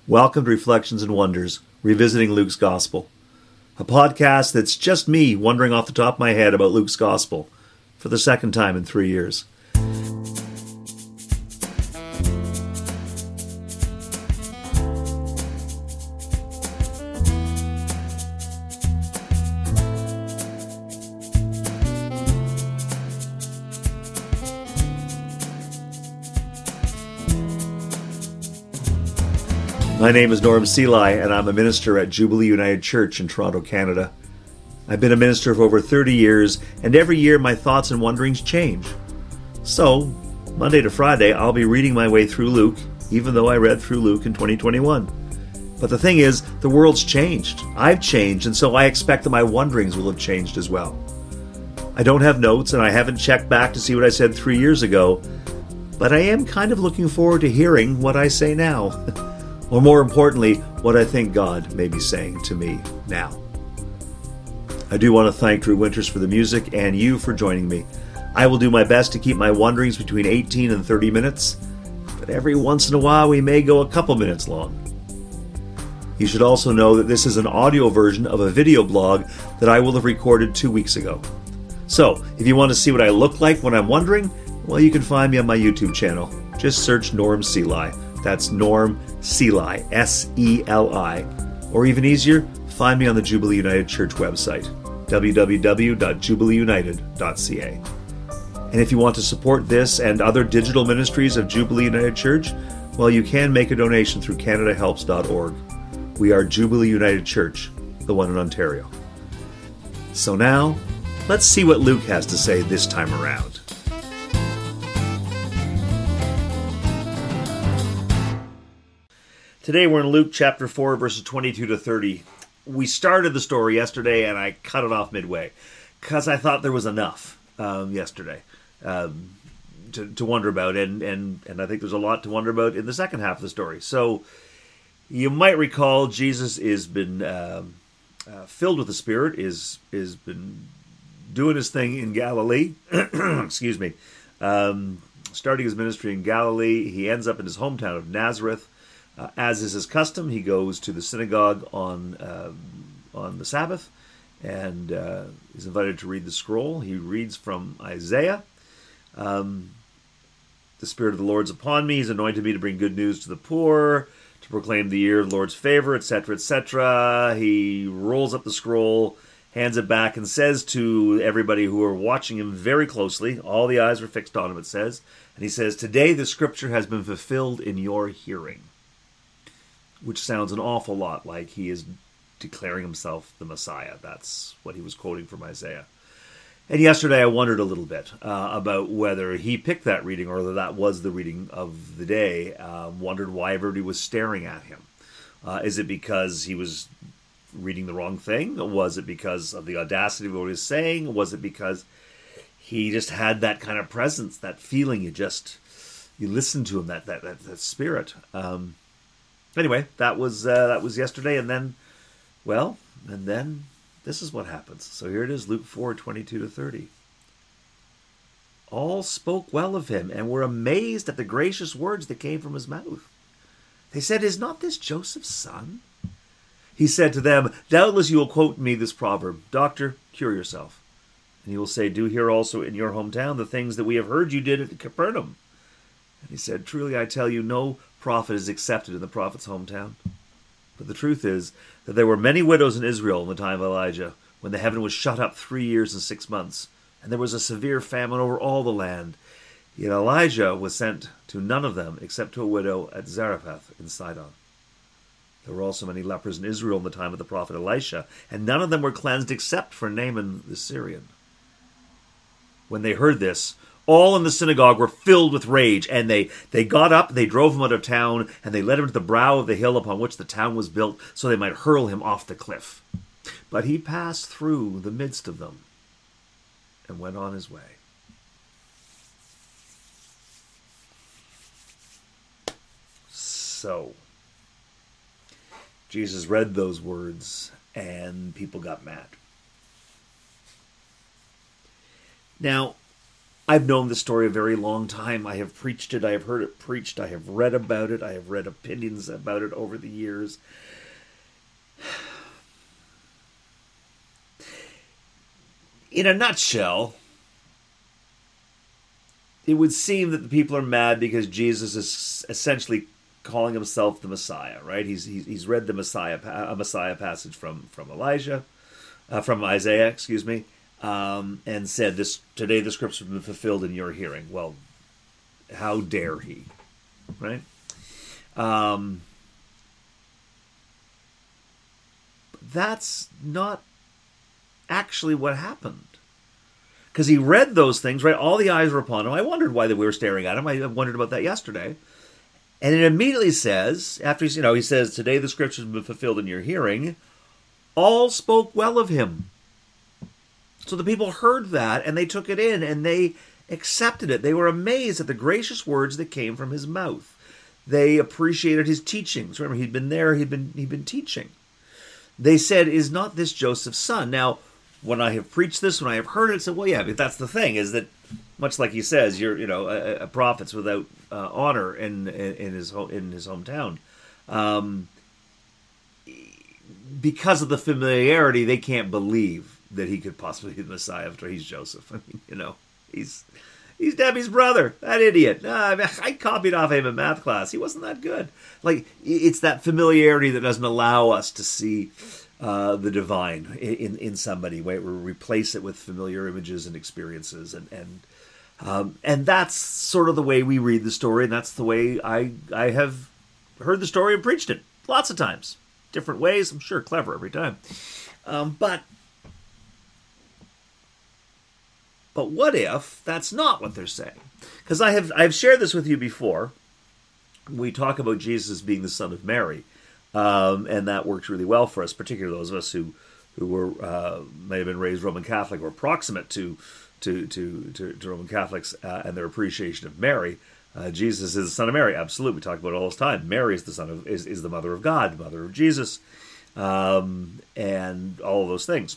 Welcome to Reflections and Wonders, Revisiting Luke's Gospel, a podcast that's just me wondering off the top of my head about Luke's Gospel for the second time in 3 years. My name is Norm Seelye, and I'm a minister at Jubilee United Church in Toronto, Canada. I've been a minister for over 30 years, and every year my thoughts and wonderings change. So, Monday to Friday, I'll be reading my way through Luke, even though I read through Luke in 2021. But the thing is, the world's changed. I've changed, and so I expect that my wonderings will have changed as well. I don't have notes, and I haven't checked back to see what I said 3 years ago, but I am kind of looking forward to hearing what I say now. Or more importantly, what I think God may be saying to me now. I do want to thank Drew Winters for the music and you for joining me. I will do my best to keep my wonderings between 18 and 30 minutes, but every once in a while we may go a couple minutes long. You should also know that this is an audio version of a video blog that I will have recorded 2 weeks ago. So, if you want to see what I look like when I'm wondering, well, you can find me on my YouTube channel. Just search Norm Seelye. That's Norm Seelye, S-E-L-I. Or even easier, find me on the Jubilee United Church website, www.jubileeunited.ca. And if you want to support this and other digital ministries of Jubilee United Church, well, you can make a donation through CanadaHelps.org. We are Jubilee United Church, the one in Ontario. So now, let's see what Luke has to say this time around. Today we're in Luke chapter 4, verses 22 to 30. We started the story yesterday and I cut it off midway because I thought there was enough yesterday to wonder about. And I think there's a lot to wonder about in the second half of the story. So you might recall Jesus has been filled with the Spirit, is been doing his thing in Galilee. Excuse me. Starting his ministry in Galilee. He ends up in his hometown of Nazareth. As is his custom, he goes to the synagogue on the Sabbath and is invited to read the scroll. He reads from Isaiah. The Spirit of the Lord's upon me. He's anointed me to bring good news to the poor, to proclaim the year of the Lord's favor, etc., etc. He rolls up the scroll, hands it back, and says to everybody who are watching him very closely, all the eyes were fixed on him, it says, and he says, "Today the scripture has been fulfilled in your hearing." Which sounds an awful lot like he is declaring himself the Messiah. That's what he was quoting from Isaiah. And yesterday I wondered a little bit about whether he picked that reading or whether that was the reading of the day. Wondered why everybody was staring at him. Is it because he was reading the wrong thing? Was it because of the audacity of what he was saying? Was it because he just had that kind of presence, that feeling? You listen to him, that spirit. Anyway, that was yesterday, and then this is what happens. So here it is, Luke 4, 22 to 30. All spoke well of him, and were amazed at the gracious words that came from his mouth. They said, "Is not this Joseph's son?" He said to them, "Doubtless you will quote me this proverb, 'Doctor, cure yourself.' And he will say, 'Do here also in your hometown the things that we have heard you did at Capernaum.' And he said, 'Truly I tell you, no prophet is accepted in the prophet's hometown.' But the truth is that there were many widows in Israel in the time of Elijah, when the heaven was shut up 3 years and 6 months, and there was a severe famine over all the land. Yet Elijah was sent to none of them, except to a widow at Zarephath in Sidon. There were also many lepers in Israel in the time of the prophet Elisha, and none of them were cleansed except for Naaman the Syrian." When they heard this, all in the synagogue were filled with rage, and they got up, they drove him out of town, and they led him to the brow of the hill upon which the town was built, so they might hurl him off the cliff. But he passed through the midst of them and went on his way. So, Jesus read those words, and people got mad. Now, I've known the story a very long time. I have preached it. I have heard it preached. I have read about it. I have read opinions about it over the years. In a nutshell, it would seem that the people are mad because Jesus is essentially calling himself the Messiah, right? He's read a Messiah passage from Isaiah, excuse me, and said, "This today the scripture has been fulfilled in your hearing." Well, how dare he, right? That's not actually what happened. Because he read those things, right? All the eyes were upon him. I wondered why they were staring at him. I wondered about that yesterday. And it immediately says, after he says, "Today the scriptures have been fulfilled in your hearing," all spoke well of him. So the people heard that, and they took it in, and they accepted it. They were amazed at the gracious words that came from his mouth. They appreciated his teachings. Remember, he'd been there, he'd been teaching. They said, "Is not this Joseph's son?" Now, when I have preached this, when I have heard it, I said, well, yeah, but that's the thing, is that, much like he says, you're, a prophet's without honor in his hometown. Because of the familiarity, they can't believe that he could possibly be the Messiah after he's Joseph. I mean, he's Debbie's brother, that idiot. I copied off him in math class. He wasn't that good. Like, it's that familiarity that doesn't allow us to see the divine in somebody. We replace it with familiar images and experiences, and that's sort of the way we read the story, and that's the way I have heard the story and preached it lots of times, different ways. I'm sure clever every time, but what if that's not what they're saying? Because I've shared this with you before. We talk about Jesus being the son of Mary. And that works really well for us, particularly those of us who were may have been raised Roman Catholic or proximate to Roman Catholics and their appreciation of Mary. Jesus is the son of Mary, absolutely. We talk about it all the time. Mary is the mother of God, the mother of Jesus, and all of those things.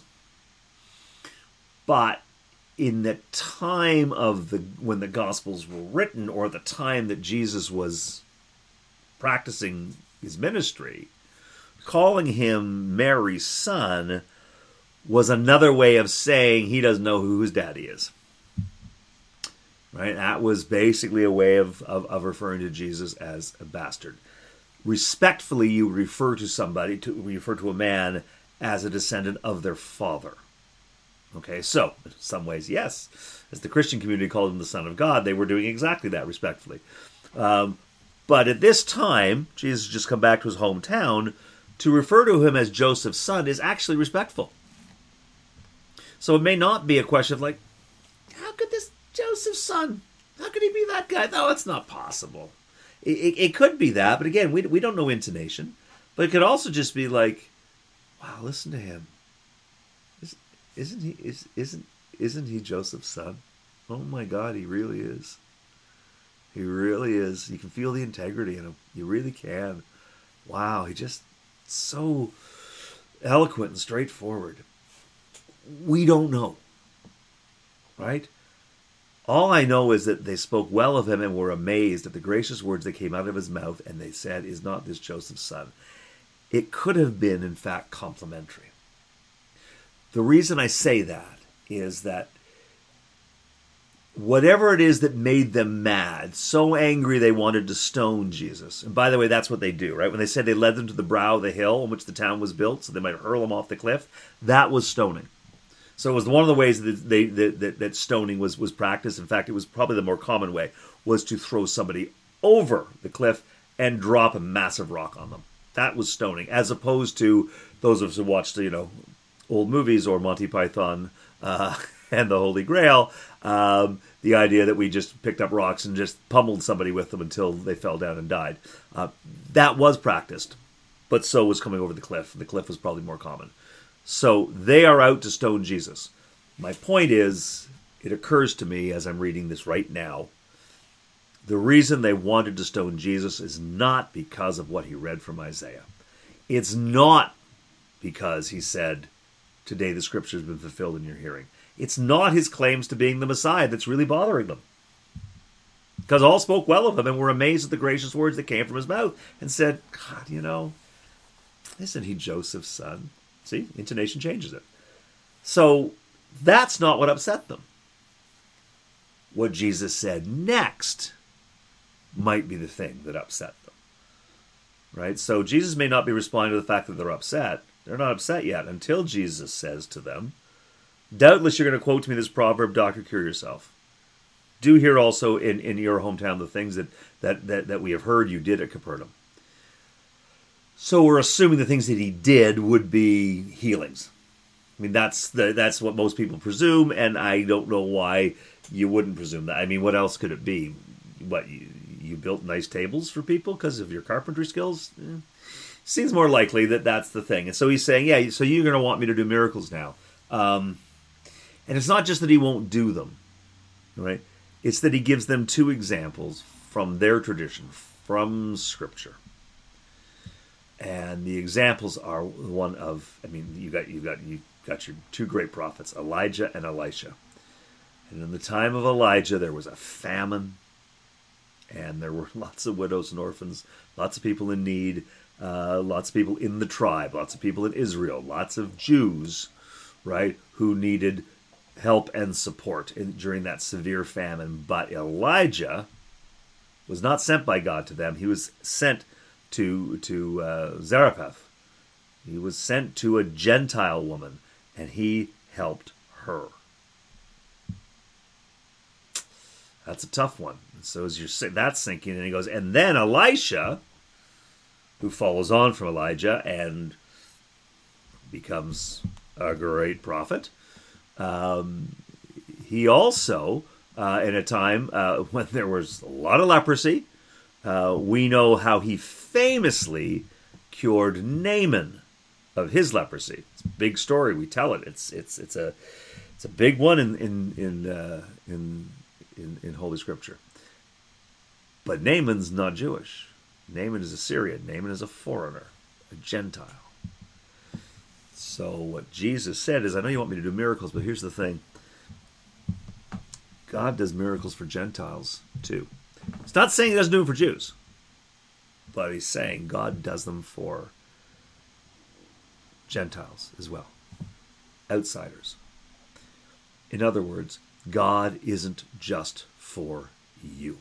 But in the time of when the Gospels were written, or the time that Jesus was practicing his ministry, calling him Mary's son was another way of saying he doesn't know who his daddy is. Right? That was basically a way of referring to Jesus as a bastard. Respectfully, you refer to a man as a descendant of their father. Okay, so in some ways, yes, as the Christian community called him the Son of God, they were doing exactly that respectfully. But at this time, Jesus had just come back to his hometown. To refer to him as Joseph's son is actually respectful. So it may not be a question of like, how could this Joseph's son, how could he be that guy? No, it's not possible. It could be that, but again, we don't know intonation. But it could also just be like, wow, listen to him. Isn't he Joseph's son? Oh my God, he really is. He really is. You can feel the integrity in him. You really can. Wow, he just so eloquent and straightforward. We don't know. Right? All I know is that they spoke well of him and were amazed at the gracious words that came out of his mouth, and they said, "Is not this Joseph's son?" It could have been, in fact, complimentary. The reason I say that is that whatever it is that made them mad, so angry they wanted to stone Jesus. And by the way, that's what they do, right? When they said they led them to the brow of the hill on which the town was built so they might hurl him off the cliff, that was stoning. So it was one of the ways that stoning was practiced. In fact, it was probably the more common way, was to throw somebody over the cliff and drop a massive rock on them. That was stoning, as opposed to those of us who watched, old movies or Monty Python and the Holy Grail, the idea that we just picked up rocks and just pummeled somebody with them until they fell down and died. That was practiced, but so was coming over the cliff. The cliff was probably more common. So they are out to stone Jesus. My point is, it occurs to me as I'm reading this right now, the reason they wanted to stone Jesus is not because of what he read from Isaiah. It's not because he said, "Today the scripture has been fulfilled in your hearing." It's not his claims to being the Messiah that's really bothering them. Because all spoke well of him and were amazed at the gracious words that came from his mouth and said, God, isn't he Joseph's son? See, intonation changes it. So that's not what upset them. What Jesus said next might be the thing that upset them. Right? So Jesus may not be responding to the fact that they're upset. They're not upset yet until Jesus says to them, doubtless you're going to quote to me this proverb, doctor, cure yourself. Do hear also in your hometown the things that we have heard you did at Capernaum. So we're assuming the things that he did would be healings. I mean, that's what most people presume, and I don't know why you wouldn't presume that. I mean, what else could it be? What, you built nice tables for people because of your carpentry skills? Seems more likely that that's the thing. And so he's saying, yeah, so you're going to want me to do miracles now. And it's not just that he won't do them, right? It's that he gives them two examples from their tradition, from Scripture. And the examples are one of, I mean, you got your two great prophets, Elijah and Elisha. And in the time of Elijah, there was a famine, and there were lots of widows and orphans, lots of people in need, lots of people in the tribe, lots of people in Israel, lots of Jews, right, who needed help and support during that severe famine. But Elijah was not sent by God to them. He was sent to Zarephath. He was sent to a Gentile woman, and he helped her. That's a tough one. So as you're that's sinking, and he goes, and then Elisha, who follows on from Elijah and becomes a great prophet. He also, in a time when there was a lot of leprosy, we know how he famously cured Naaman of his leprosy. It's a big story. We tell it. It's a big one in Holy Scripture. But Naaman's not Jewish. Naaman is Assyrian. Naaman is a foreigner, a Gentile. So what Jesus said is, I know you want me to do miracles, but here's the thing. God does miracles for Gentiles too. It's not saying he doesn't do them for Jews, but he's saying God does them for Gentiles as well, outsiders. In other words, God isn't just for you.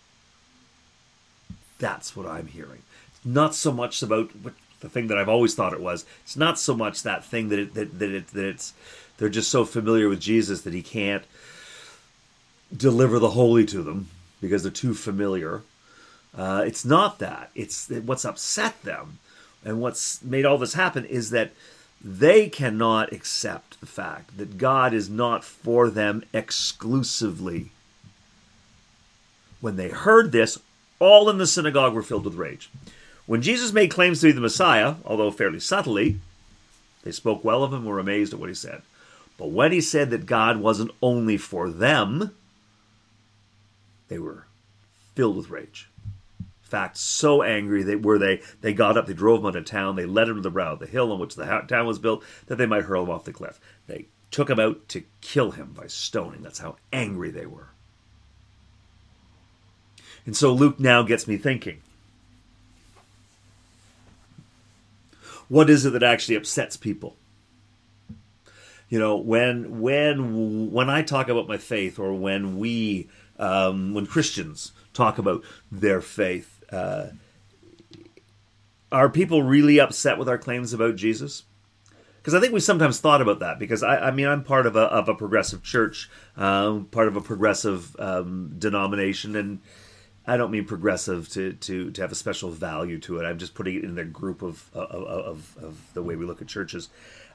That's what I'm hearing. It's not so much about the thing that I've always thought it was. It's not so much that thing that they're just so familiar with Jesus that he can't deliver the holy to them because they're too familiar. It's not that. It's what's upset them and what's made all this happen is that they cannot accept the fact that God is not for them exclusively. When they heard this, all in the synagogue were filled with rage. When Jesus made claims to be the Messiah, although fairly subtly, they spoke well of him and were amazed at what he said. But when he said that God wasn't only for them, they were filled with rage. In fact, so angry they got up, they drove him out of town, they led him to the brow of the hill on which the town was built, that they might hurl him off the cliff. They took him out to kill him by stoning. That's how angry they were. And so Luke now gets me thinking. What is it that actually upsets people? You know, when I talk about my faith, or when Christians talk about their faith, are people really upset with our claims about Jesus? Because I think we sometimes thought about that. Because I'm part of a progressive church, part of a progressive denomination, and I don't mean progressive to have a special value to it. I'm just putting it in the group of the way we look at churches.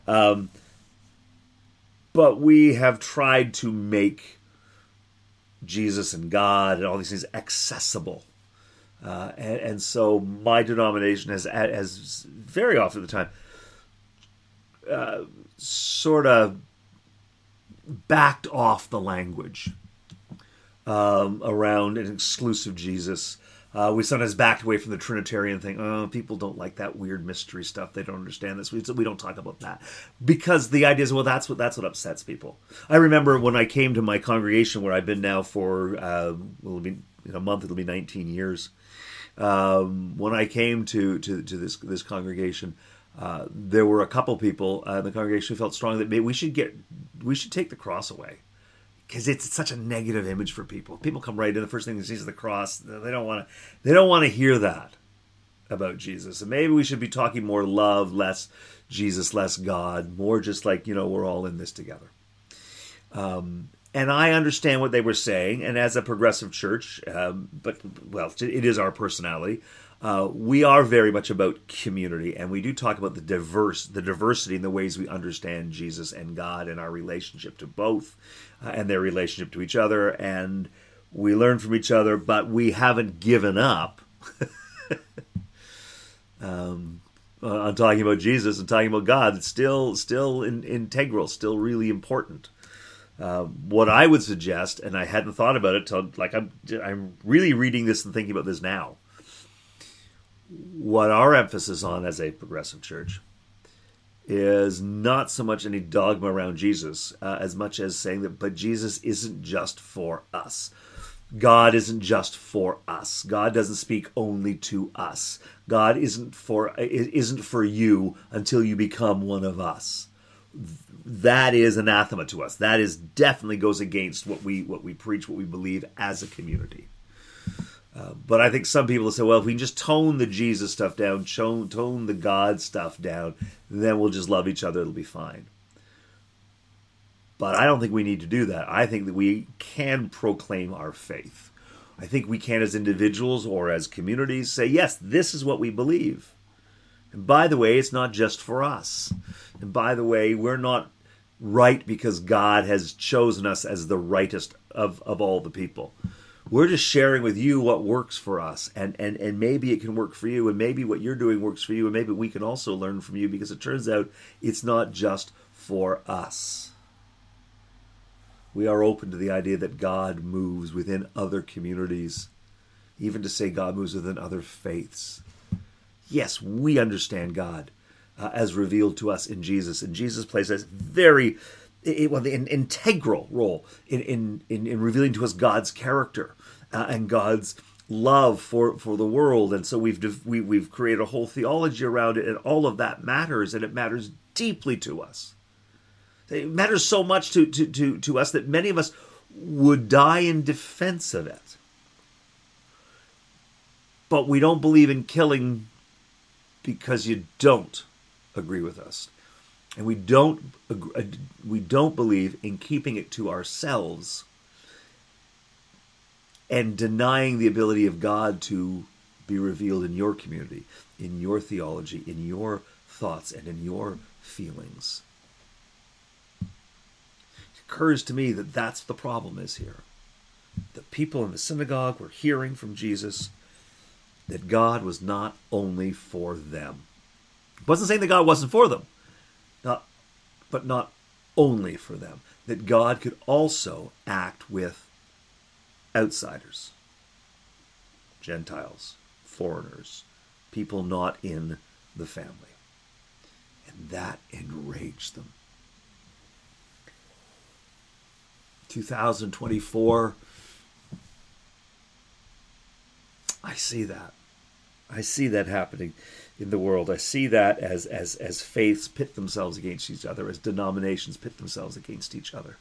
But we have tried to make Jesus and God and all these things accessible. And so my denomination has very often at the time sort of backed off the language around an exclusive Jesus. We sometimes backed away from the Trinitarian thing. Oh, people don't like that weird mystery stuff. They don't understand this. We don't talk about that because the idea is, well, that's what upsets people. I remember when I came to my congregation, where I've been now for it'll be in a month. It'll be 19 years. When I came to this congregation, there were a couple people in the congregation who felt strongly that maybe we should take the cross away. Because it's such a negative image for people. People come right in, the first thing they see is the cross. They don't want to hear that about Jesus. And maybe we should be talking more love, less Jesus, less God, more just like, we're all in this together. And I understand what they were saying. And as a progressive church, it is our personality. We are very much about community, and we do talk about the diversity in the ways we understand Jesus and God and our relationship to both, and their relationship to each other, and we learn from each other, but we haven't given up on talking about Jesus and talking about God. It's still integral, still really important. What I would suggest, and I hadn't thought about it till I'm really reading this and thinking about this now. What our emphasis on as a progressive church is not so much any dogma around Jesus, as much as saying that, but Jesus isn't just for us. God isn't just for us. God doesn't speak only to us. God isn't for you until you become one of us. That is anathema to us. That is definitely goes against what we preach, what we believe as a community. But I think some people say, well, if we can just tone the Jesus stuff down, tone the God stuff down, then we'll just love each other, it'll be fine. But I don't think we need to do that. I think that we can proclaim our faith. I think we can, as individuals or as communities, say, yes, this is what we believe. And by the way, it's not just for us. And by the way, we're not right because God has chosen us as the rightest of all the people. We're just sharing with you what works for us, and maybe it can work for you, and maybe what you're doing works for you, and maybe we can also learn from you, because it turns out it's not just for us. We are open to the idea that God moves within other communities, even to say God moves within other faiths. Yes, we understand God as revealed to us in Jesus, and Jesus plays a very an integral role in revealing to us God's character and God's love for the world. And so we've created a whole theology around it, and all of that matters, and it matters deeply to us. It matters so much to us that many of us would die in defense of it. But we don't believe in killing because you don't agree with us. And we don't believe in keeping it to ourselves and denying the ability of God to be revealed in your community, in your theology, in your thoughts, and in your feelings. It occurs to me that that's the problem is here. The people in the synagogue were hearing from Jesus that God was not only for them. It wasn't saying that God wasn't for them, but not only for them. That God could also act with outsiders, Gentiles, foreigners, people not in the family. And that enraged them. 2024, I see that. I see that happening in the world. I see that as faiths pit themselves against each other, as denominations pit themselves against each other.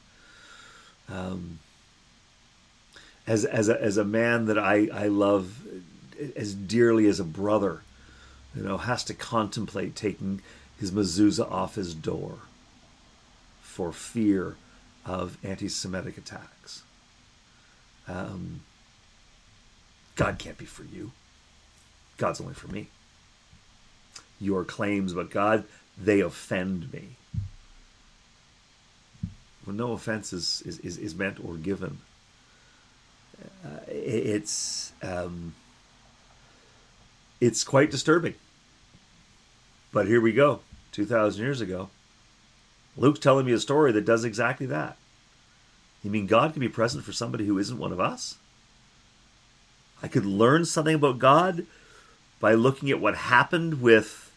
As a man that I love as dearly as a brother, has to contemplate taking his mezuzah off his door for fear of anti-Semitic attacks. God can't be for you. God's only for me. Your claims about God, they offend me. When no offense is meant or given, it's quite disturbing. But here we go, 2,000 years ago. Luke's telling me a story that does exactly that. You mean God can be present for somebody who isn't one of us? I could learn something about God by looking at what happened with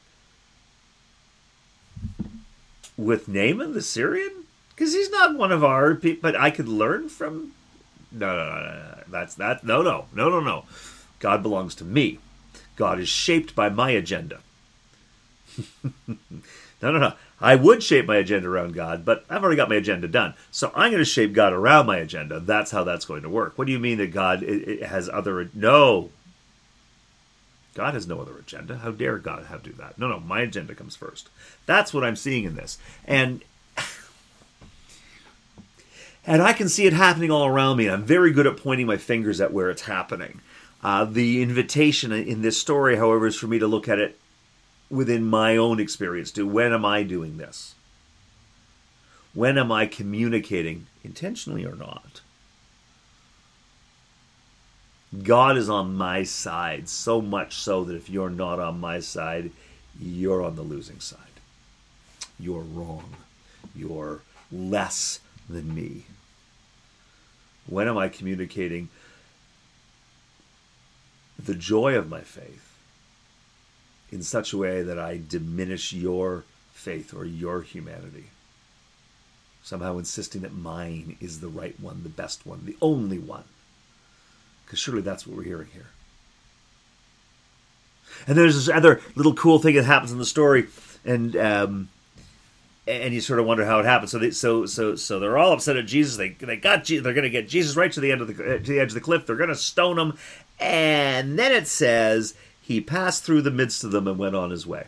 Naaman the Syrian, because he's not one of our people. But I could learn from. No. That's that. No. God belongs to me. God is shaped by my agenda. No. I would shape my agenda around God, but I've already got my agenda done. So I'm going to shape God around my agenda. That's how that's going to work. What do you mean that God it has other... No. God has no other agenda. How dare God have to do that? No, my agenda comes first. That's what I'm seeing in this. And I can see it happening all around me. I'm very good at pointing my fingers at where it's happening. The invitation in this story, however, is for me to look at it within my own experience. When am I doing this? When am I communicating, intentionally or not? God is on my side, so much so that if you're not on my side, you're on the losing side. You're wrong. You're less than me. When am I communicating the joy of my faith in such a way that I diminish your faith or your humanity? Somehow insisting that mine is the right one, the best one, the only one. Because surely that's what we're hearing here. And there's this other little cool thing that happens in the story, and you sort of wonder how it happened. So they're all upset at Jesus. They're going to get Jesus right to the end of the edge of the cliff. They're going to stone him, and then it says he passed through the midst of them and went on his way.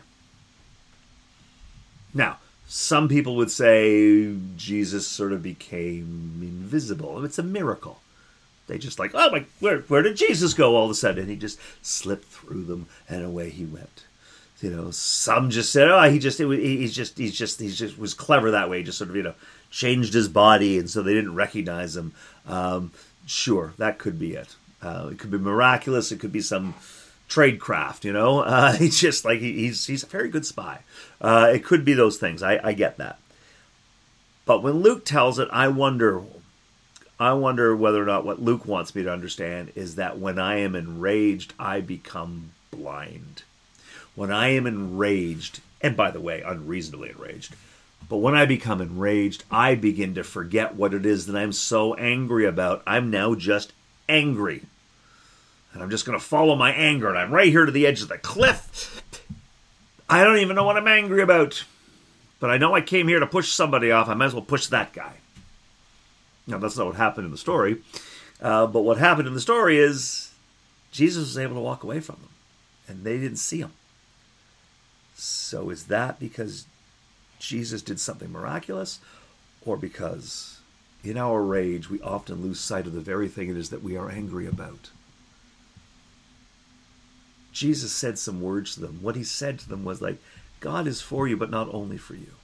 Now, some people would say Jesus sort of became invisible. It's a miracle. They just like, oh my, where did Jesus go all of a sudden? And he just slipped through them and away he went. Some just said, oh, he just was clever that way. He just sort of, changed his body, and so they didn't recognize him. Sure, that could be it. It could be miraculous. It could be some tradecraft, He's just like, he's a very good spy. It could be those things. I get that. But when Luke tells it, I wonder whether or not what Luke wants me to understand is that when I am enraged, I become blind. When I am enraged, and by the way, unreasonably enraged, but when I become enraged, I begin to forget what it is that I'm so angry about. I'm now just angry. And I'm just going to follow my anger, and I'm right here to the edge of the cliff. I don't even know what I'm angry about. But I know I came here to push somebody off. I might as well push that guy. Now, that's not what happened in the story. But what happened in the story is Jesus was able to walk away from them. And they didn't see him. So is that because Jesus did something miraculous? Or because in our rage, we often lose sight of the very thing it is that we are angry about? Jesus said some words to them. What he said to them was like, God is for you, but not only for you.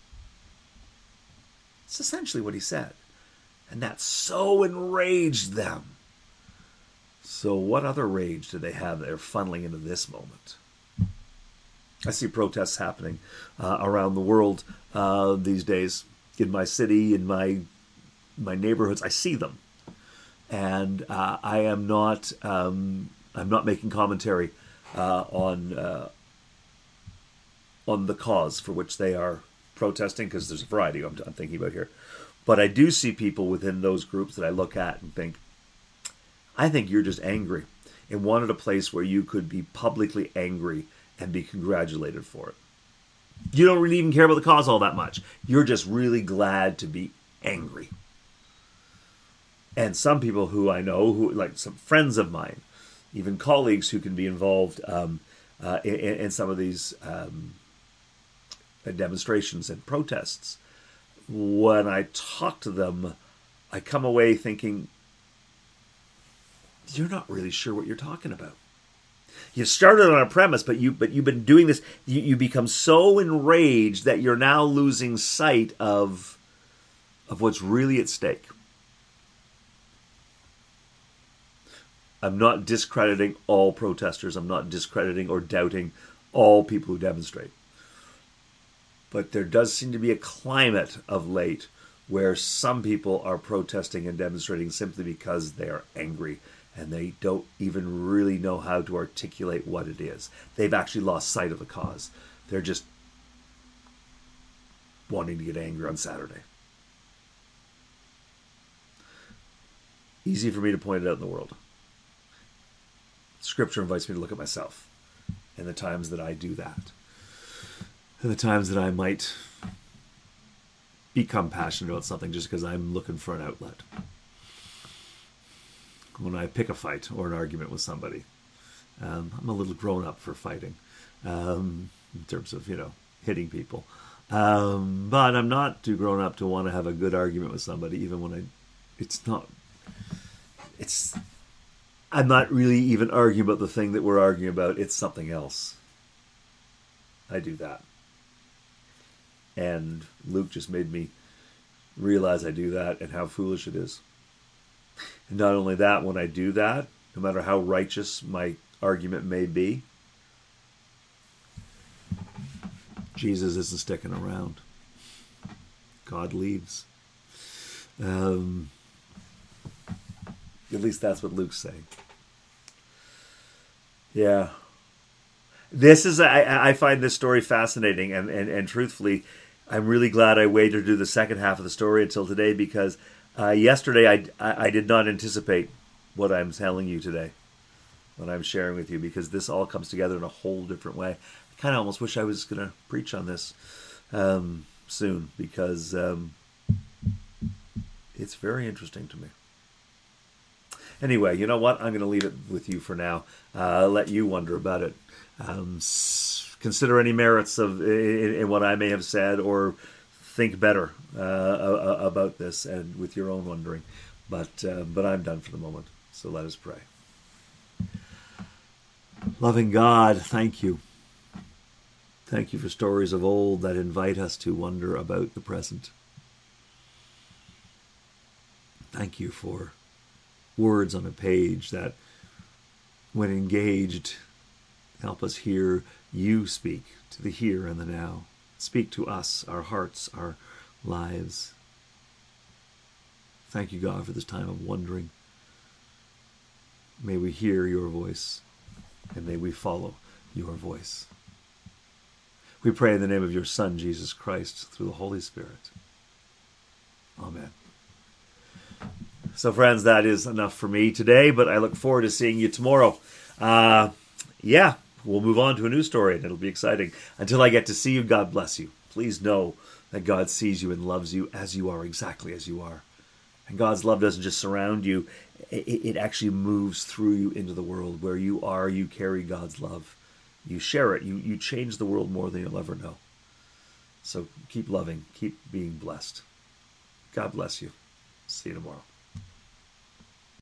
It's essentially what he said. And that so enraged them. So what other rage do they have that are funneling into this moment? I see protests happening around the world these days. In my city, in my neighborhoods, I see them. And I'm not making commentary on the cause for which they are protesting, because there's a variety I'm thinking about here. But I do see people within those groups that I look at and think, I think you're just angry and wanted a place where you could be publicly angry and be congratulated for it. You don't really even care about the cause all that much. You're just really glad to be angry. And some people who I know, who like some friends of mine, even colleagues who can be involved in some of these demonstrations and protests, when I talk to them, I come away thinking, you're not really sure what you're talking about. You've started on a premise, but you've been doing this. You become so enraged that you're now losing sight of what's really at stake. I'm not discrediting all protesters. I'm not discrediting or doubting all people who demonstrate. But there does seem to be a climate of late where some people are protesting and demonstrating simply because they are angry and they don't even really know how to articulate what it is. They've actually lost sight of the cause. They're just wanting to get angry on Saturday. Easy for me to point it out in the world. Scripture invites me to look at myself and the times that I do that. And the times that I might become passionate about something just because I'm looking for an outlet. When I pick a fight or an argument with somebody, I'm a little grown up for fighting in terms of, hitting people. But I'm not too grown up to want to have a good argument with somebody, even when I'm not really even arguing about the thing that we're arguing about. It's something else. I do that. And Luke just made me realize I do that and how foolish it is. And not only that, when I do that, no matter how righteous my argument may be, Jesus isn't sticking around. God leaves. At least that's what Luke's saying. Yeah. I find this story fascinating, and truthfully, I'm really glad I waited to do the second half of the story until today, because yesterday I did not anticipate what I'm telling you today, what I'm sharing with you, because this all comes together in a whole different way. I kind of almost wish I was going to preach on this soon, because it's very interesting to me. Anyway, you know what? I'm going to leave it with you for now. Let you wonder about it. Consider any merits in what I may have said, or think better about this and with your own wondering. But I'm done for the moment. So let us pray. Loving God, thank you. Thank you for stories of old that invite us to wonder about the present. Thank you for words on a page that, when engaged, help us hear you speak to the here and the now. Speak to us, our hearts, our lives. Thank you, God, for this time of wondering. May we hear your voice, and may we follow your voice. We pray in the name of your Son, Jesus Christ, through the Holy Spirit. Amen. So, friends, that is enough for me today, but I look forward to seeing you tomorrow. We'll move on to a new story, and it'll be exciting. Until I get to see you, God bless you. Please know that God sees you and loves you as you are, exactly as you are. And God's love doesn't just surround you. It actually moves through you into the world. Where you are, you carry God's love. You share it. You change the world more than you'll ever know. So keep loving. Keep being blessed. God bless you. See you tomorrow.